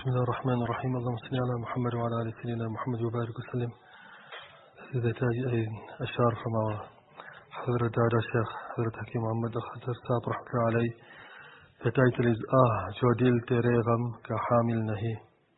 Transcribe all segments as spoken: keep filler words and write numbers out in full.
بسم الله الرحمن الرحيم. اللهم صل على محمد وعلى آل سيدنا محمد وبارك وسلم. سيدة تاج الشارف مع حضرت دادا الشيخ حضرت حکیم محمد اختر صاحب رحمۃ اللہ علیہ کا ٹائٹل از آہ جو دل تیرے غم کا حامل نہیں.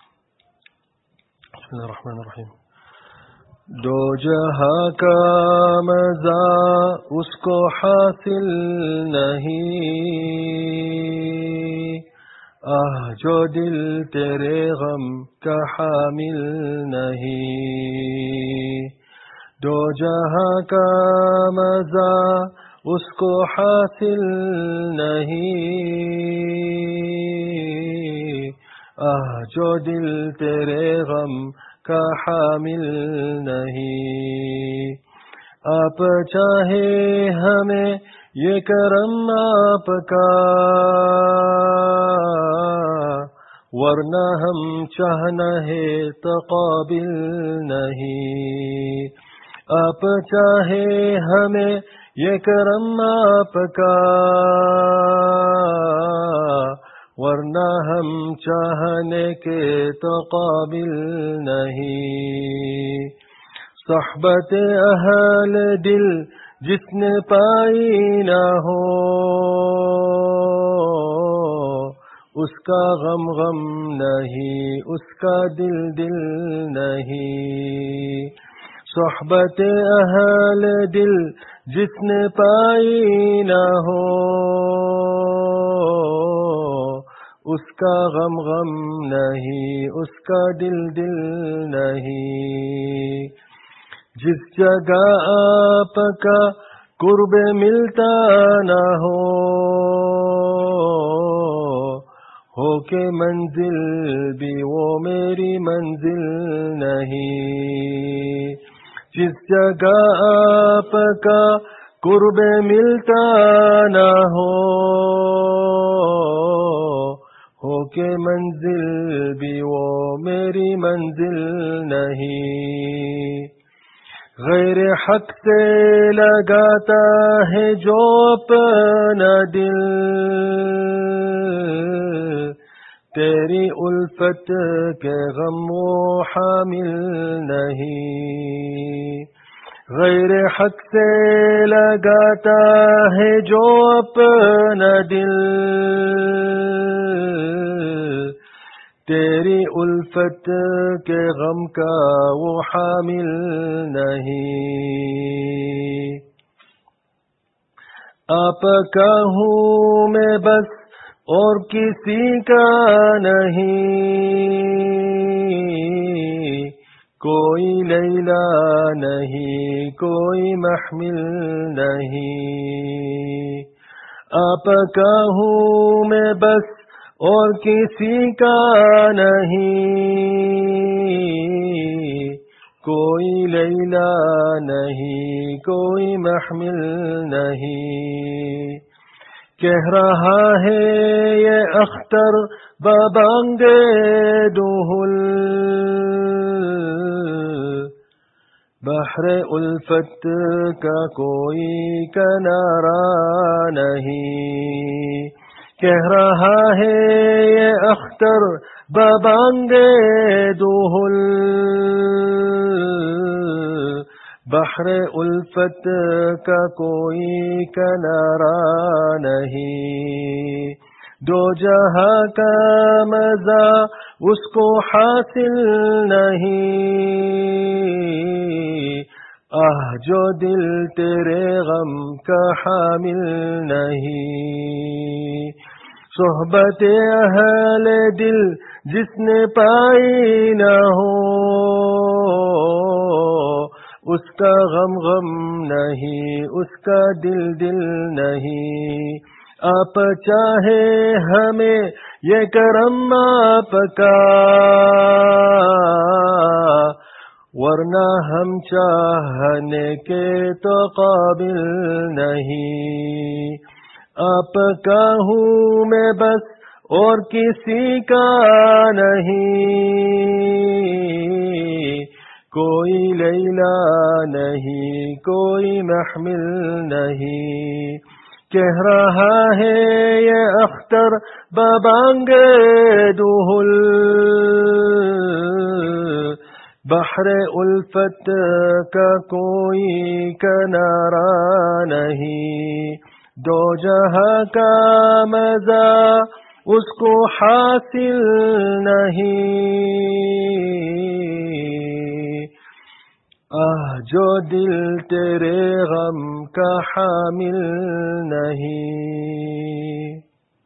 بسم اللہ الرحمن الرحیم. دو جہاں کا مزہ اس کو حاصل نہیں، آہ جو دل تیرے غم کا حامل نہیں. دو جہاں کا مزہ اس کو حاصل نہیں، آہ جو دل تیرے غم کا حامل نہیں. آپ چاہے ہمیں یہ کرم آپ کا، ورنہ ہم چاہنا ہے تو قابل نہیں. آپ چاہے ہمیں یہ کرم آپ کا، ورنہ ہم چاہنے کے تو قابل نہیں. صحبت اہل دل جس نے پائی نہ ہو، اس کا غم غم نہیں، اس کا دل دل نہیں. صحبت اہل دل جس نے پائی نہ ہو، اس کا غم غم نہیں، اس کا دل دل نہیں. جس جگہ آپ کا قرب ملتا نہ ہو، ہو کے منزل بھی وہ میری منزل نہیں. جس جگہ آپ کا قرب ملتا نہ ہو، ہو کے منزل بھی وہ میری منزل نہیں. غیر حق سے لگاتا ہے جو اپنا دل، تیری الفت کے غم وہ حامل نہیں. غیر حق سے لگاتا ہے جو اپنا دل، تیری الفت کے غم کا وہ حامل نہیں. آپ کا ہوں میں بس اور کسی کا نہیں، کوئی لیلا نہیں، کوئی محمل نہیں. آپ کا ہوں میں بس اور کسی کا نہیں، کوئی لیلا نہیں، کوئی محمل نہیں. کہہ رہا ہے یہ اختر ببانگ دہل، بحر الفت کا کوئی کنارہ نہیں. کہہ رہا ہے یہ اختر ببانگ دہل، بحر الفت کا کوئی کنارہ نہیں. دو جہاں کا مزہ اس کو حاصل نہیں، آہ جو دل تیرے غم کا حامل نہیں. صحبت اہل دل جس نے پائی نہ ہو، اس کا غم غم نہیں، اس کا دل دل نہیں. آپ چاہے ہمیں یہ کرم آپ کا، ورنہ ہم چاہنے کے تو قابل نہیں. آپ کا ہوں میں بس اور کسی کا نہیں، کوئی لیلا نہیں، کوئی محمل نہیں. کہہ رہا ہے یہ اختر ببانگ دہل، بحر الفت کا کوئی کنارہ نہیں، دو جہاں کا مزہ اس کو حاصل نہیں، آہ جو دل تیرے غم کا حامل نہیں۔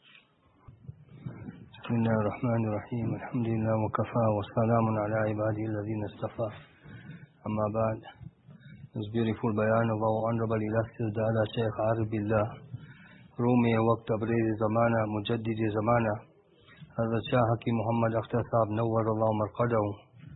بسم اللہ الرحمن الرحیم، الحمدللہ وکفا وسلام علی عبادہ الذین اصطفیٰ، اما بعد. This beautiful bayan of our honorable illustrious Dada Shaykh Arif Billah, Rumi Waqt Abrir Zamana, Mujaddid Zamana, Hazrat Shah Hakim Muhammad Akhtar Sahab Nawwarallahu Marqadahu.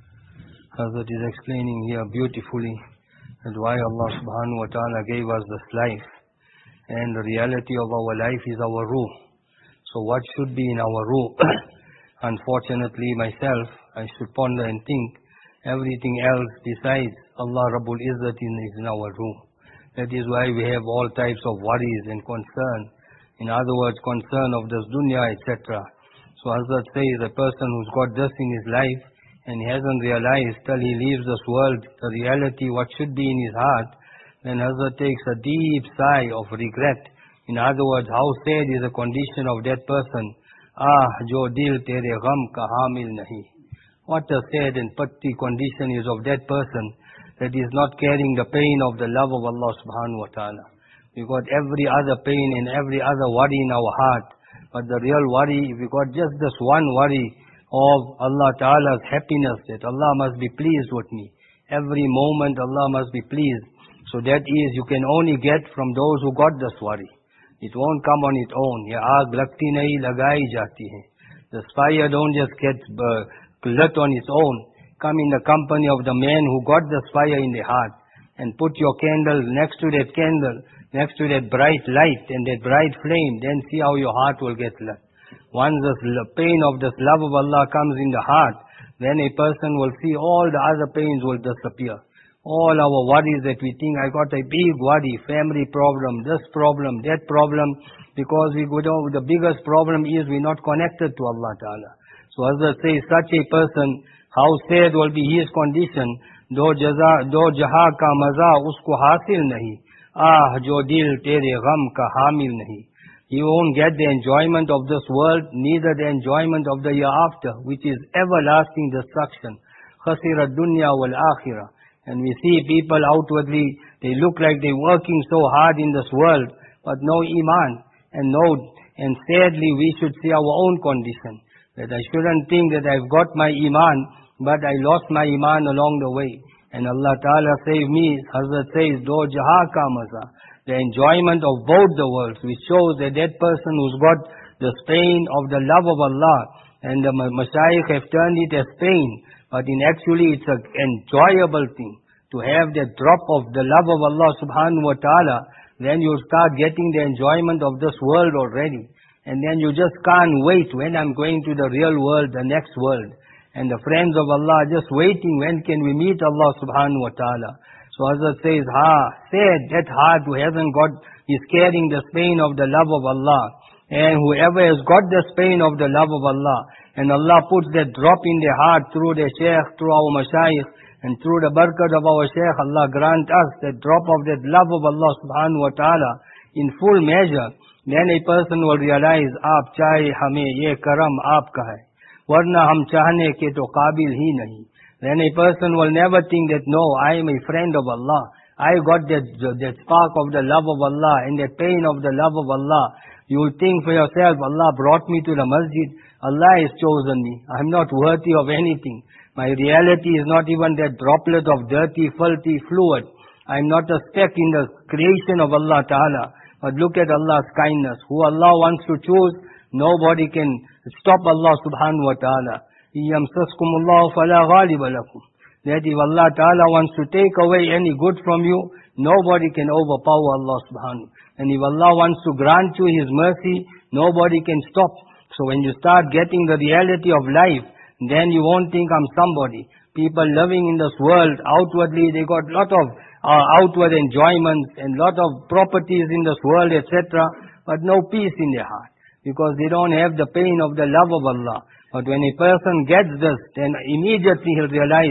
Hazrat is explaining here beautifully that why Allah subhanahu wa ta'ala gave us this life, and the reality of our life is our ruh. So what should be in our ruh? Unfortunately, myself, I should ponder and think everything else besides Allah Rabbul Izzat is in our ruh. That is why we have all types of worries and concern. In other words, concern of this dunya, et cetera. So Hazrat says a person who's got this in his life and he hasn't realized till he leaves this world the reality, what should be in his heart, then Hazrat takes a deep sigh of regret. In other words, how sad is the condition of that person. Ah, jo dil tere gham ka hamil nahi. What a sad and patti condition is of that person that is not carrying the pain of the love of Allah subhanahu wa ta'ala. We got every other pain and every other worry in our heart. But the real worry, we got just this one worry of Allah ta'ala's happiness, that Allah must be pleased with me. Every moment Allah must be pleased. So that is, you can only get from those who got this worry. It won't come on its own. Ye aag lagti nahi, lagai jati hai. The fire don't just get uh, lit on its own. Come in the company of the man who got the fire in the heart, and put your candle next to that candle, next to that bright light and that bright flame, then see how your heart will get lit. Once the pain of this love of Allah comes in the heart, then a person will see all the other pains will disappear. All our worries that we think, I got a big worry, family problem, this problem, that problem, because we go down, the biggest problem is we're not connected to Allah Ta'ala. So Hazrat says, such a person, how sad will be his condition, do jaza, do jaha ka maza usko hasil nahi, ah jo dil tere gham ka hamil nahi. He won't get the enjoyment of this world, neither the enjoyment of the hereafter, which is everlasting destruction. Khasira dunya wal akhirah. And we see people outwardly, they look like they're working so hard in this world, but no iman, and no, and sadly we should see our own condition. That I shouldn't think that I've got my iman, but I lost my iman along the way. And Allah Ta'ala save me, Hazrat says, do jaha ka maza. The enjoyment of both the worlds, which shows that that person who's got the pain of the love of Allah, and the Mashayikh have turned it as pain, but in actually it's an enjoyable thing to have that drop of the love of Allah subhanahu wa ta'ala. Then you start getting the enjoyment of this world already. And then you just can't wait when I'm going to the real world, the next world. And the friends of Allah are just waiting, when can we meet Allah subhanahu wa ta'ala. So Hazrat says, ha, sad, that heart who hasn't got, is carrying the pain of the love of Allah. And whoever has got this pain of the love of Allah, and Allah puts that drop in their heart through their shaykh, through our mashayikh, and through the barakat of our shaykh, Allah grant us that drop of that love of Allah subhanahu wa ta'ala in full measure. Then a person will realize, aap chahe hame, ye karam aapka hai. Warna hum chahne ke to qabil hi nahi. Then a person will never think that, no, I am a friend of Allah. I got that, that spark of the love of Allah and that pain of the love of Allah. You will think for yourself, Allah brought me to the masjid. Allah has chosen me. I am not worthy of anything. My reality is not even that droplet of dirty, filthy fluid. I am not a speck in the creation of Allah Ta'ala. But look at Allah's kindness. Who Allah wants to choose, nobody can stop Allah Subhanahu wa Ta'ala. يَمْسَسْكُمُ اللَّهُ فَلَا غَالِبَ لَكُمْ. That if Allah Ta'ala wants to take away any good from you, nobody can overpower Allah Subhanahu. And if Allah wants to grant you His mercy, nobody can stop. So when you start getting the reality of life, then you won't think I'm somebody. People living in this world, outwardly they got lot of uh, outward enjoyments and lot of properties in this world, et cetera, but no peace in their heart, because they don't have the pain of the love of Allah. But when a person gets this, then immediately he'll realize,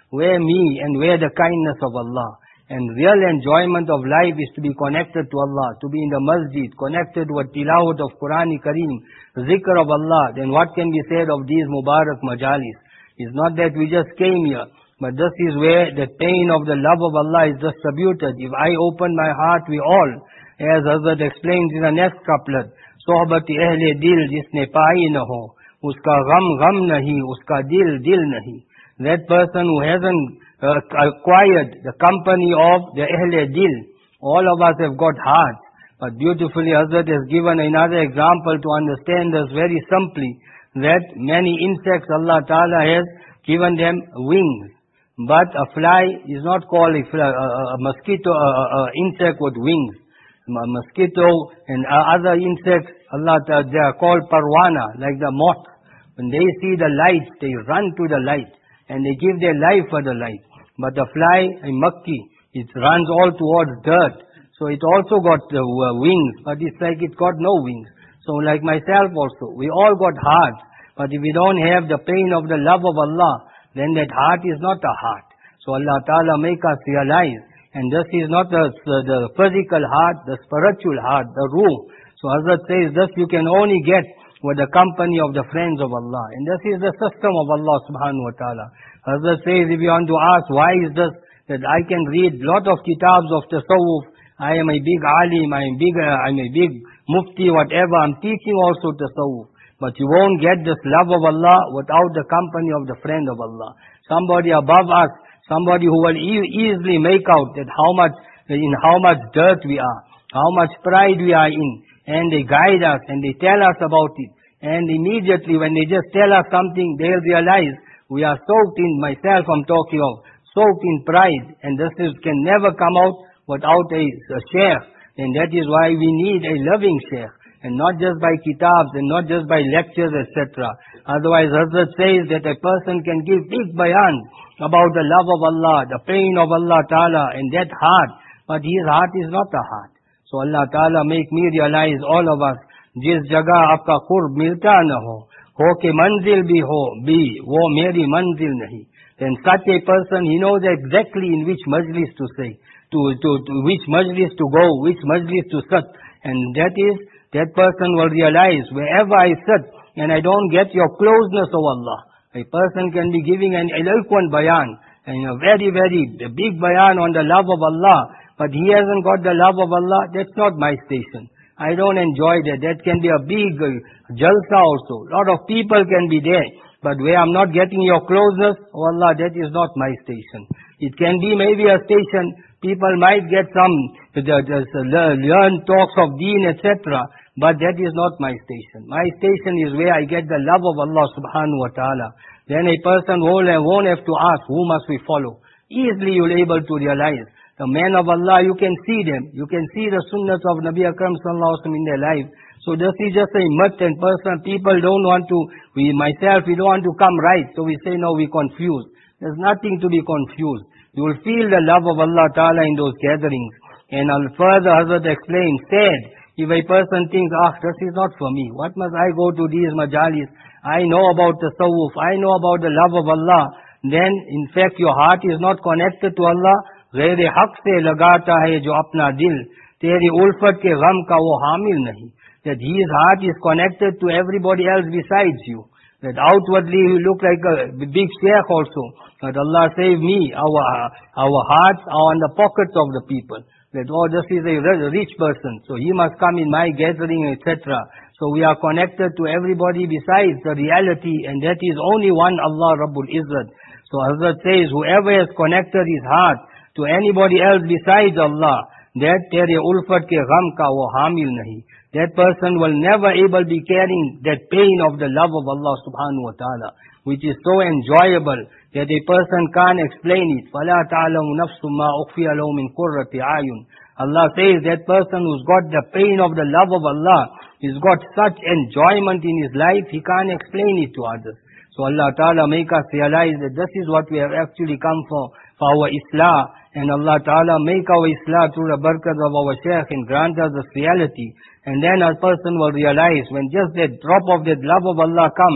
where me and where the kindness of Allah. And real enjoyment of life is to be connected to Allah, to be in the masjid, connected with tilawat of Qur'an-i Kareem, zikr of Allah. Then what can be said of these Mubarak majalis? It's not that we just came here, but this is where the pain of the love of Allah is distributed. If I open my heart, we all, as Hazrat explains in the next couplet, sohbati ahle dil jisne pai na ho, uska gham gham nahi, uska dil dil nahi. That person who hasn't uh, acquired the company of the Ahle Dil. All of us have got hearts. But beautifully Hazrat has given another example to understand this very simply, that many insects Allah Ta'ala has given them wings. But a fly is not called a, fly, a, a mosquito, a, a insect with wings. A mosquito and other insects, Allah Ta'ala, they are called parwana, like the moth. When they see the light, they run to the light. And they give their life for the light. But the fly, a makki, it runs all towards dirt. So it also got uh, wings, but it's like it got no wings. So like myself also, we all got hearts. But if we don't have the pain of the love of Allah, then that heart is not a heart. So Allah Ta'ala make us realize. And this is not the, the physical heart, the spiritual heart, the ruh. So Hazrat says this you can only get with the company of the friends of Allah. And this is the system of Allah subhanahu wa ta'ala. Hazrat says, if you want to ask, why is this, that I can read lot of kitabs of tasawwuf, I am a big alim, I am big, uh, I'm a big mufti, whatever, I'm teaching also tasawwuf. But you won't get this love of Allah without the company of the friend of Allah. Somebody above us, somebody who will e easily make out that how much, in how much dirt we are, how much pride we are in. And they guide us and they tell us about it. And immediately when they just tell us something, they'll realize we are soaked in, myself I'm talking of, soaked in pride. And this is, can never come out without a, a sheikh. And that is why we need a loving sheikh. And not just by kitabs and not just by lectures, et cetera. Otherwise, Hazrat says that a person can give big bayan about the love of Allah, the pain of Allah Ta'ala, and that heart. But his heart is not a heart. So Allah Ta'ala make me realize, all of us, jis jagah aapka qurb milta na ho, ho ke manzil bhi ho, bhi, wo meri manzil nahi. Then such a person, he knows exactly in which majlis to say, to, to, to which majlis to go, which majlis to sit. And that is, that person will realize, wherever I sit, and I don't get your closeness of Allah. A person can be giving an eloquent bayan, and a very, very big bayan on the love of Allah, but he hasn't got the love of Allah. That's not my station. I don't enjoy that. That can be a big uh, jalsa also. A lot of people can be there. But where I'm not getting your closeness, oh Allah, that is not my station. It can be maybe a station. People might get some, uh, just, uh, learn talks of deen, et cetera. But that is not my station. My station is where I get the love of Allah subhanahu wa ta'ala. Then a person won't, won't have to ask, who must we follow? Easily you'll be able to realize. The men of Allah, you can see them. You can see the sunnahs of Nabi Akram sallallahu alaihi wasallam in their life. So this is just a myth and person. People don't want to, we myself, we don't want to come right. So we say, no, we confuse. There's nothing to be confused. You will feel the love of Allah Ta'ala in those gatherings. And further, Hazrat explained, said, if a person thinks, ah, this is not for me. What must I go to these majalis? I know about the tasawwuf. I know about the love of Allah. Then, in fact, your heart is not connected to Allah. غیر حق سے لگاتا ہے جو اپنا دل تیری الفت کے غم کا وہ حامل نہیں. That his heart is connected to everybody else besides you. That outwardly you look like a big sheikh also. But Allah save me, our, our hearts are on the pockets of the people. That, oh, this is a rich person, so he must come in my gathering, et cetera. So we are connected to everybody besides the reality, and that is only one Allah Rabbul Izzat. So Hazrat says, whoever has connected his heart to anybody else besides Allah, that tere ulfat ke gham ka wo hamil nahi. That person will never able be carrying that pain of the love of Allah subhanahu wa ta'ala, which is so enjoyable that a person can't explain it. فَلَا تَعْلَمُ نَفْسُ مَا أُخْفِيَ لَهُ مِنْ قُرَّةِ أَعْيُنٍ. Allah says that person who's got the pain of the love of Allah, he's got such enjoyment in his life, he can't explain it to others. So Allah Ta'ala make us realize that this is what we have actually come for, for our Islah. And Allah Ta'ala make our Islah through the barakat of our Shaykh and grant us this reality. And then a person will realize when just that drop of that love of Allah comes,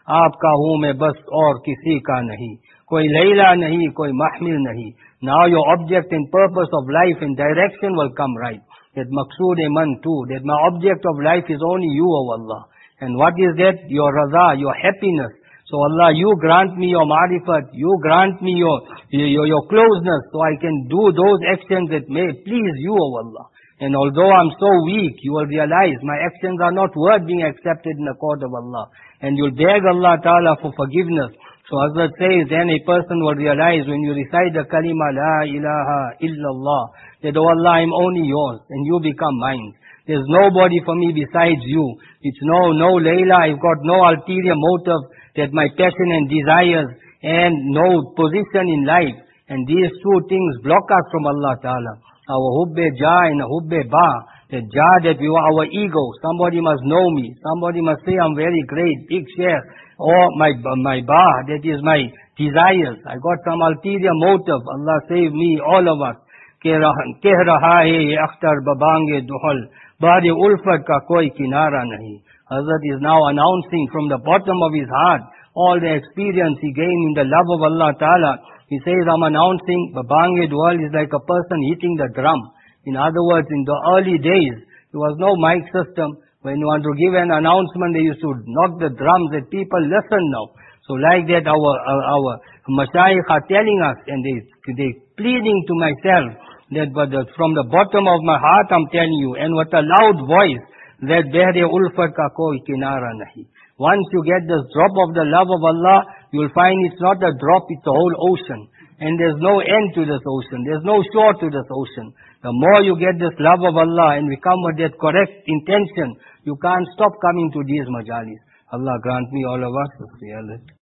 आपका हूँ मैं बस और किसी का नहीं, कोई लैला नहीं, कोई mahmil nahi. Now your object and purpose of life and direction will come right. That maqsood e man too, that my object of life is only you, O Allah. And what is that? Your raza, your happiness. So Allah, you grant me your marifat, you grant me your, your, your closeness, so I can do those actions that may please you, O Allah. And although I'm so weak, you will realize my actions are not worth being accepted in the court of Allah. And you'll beg Allah Ta'ala for forgiveness. So Hazrat says, then a person will realize when you recite the kalima, La ilaha illallah, that, oh Allah, I'm only yours, and you become mine. There's nobody for me besides you. It's no, no Layla, I've got no ulterior motive, that my passion and desires, and no position in life. And these two things block us from Allah Ta'ala. Our hubbe ja and hubbe ba. The ja, that we are our ego. Somebody must know me. Somebody must say I'm very great, big share. Or my, my ba, that is my desires. I got some ulterior motive. Allah save me, all of us. Keh raha hai akhtar babange duhal. Bahre ulfat ka koi kinara nahi. Hazrat is now announcing from the bottom of his heart all the experience he gained in the love of Allah Ta'ala. He says, I'm announcing, Babange Dual is like a person hitting the drum. In other words, in the early days, there was no mic system. When you want to give an announcement, they used to knock the drums that people listen now. So like that, our our, our mashayikh are telling us, and they they pleading to myself, that but the, from the bottom of my heart I'm telling you, and with a loud voice, that behre ulfat ka koi kinara nahi. Once you get this drop of the love of Allah, you'll find it's not a drop, it's a whole ocean. And there's no end to this ocean. There's no shore to this ocean. The more you get this love of Allah and become with that correct intention, you can't stop coming to these majalis. Allah grant me all of us this reality.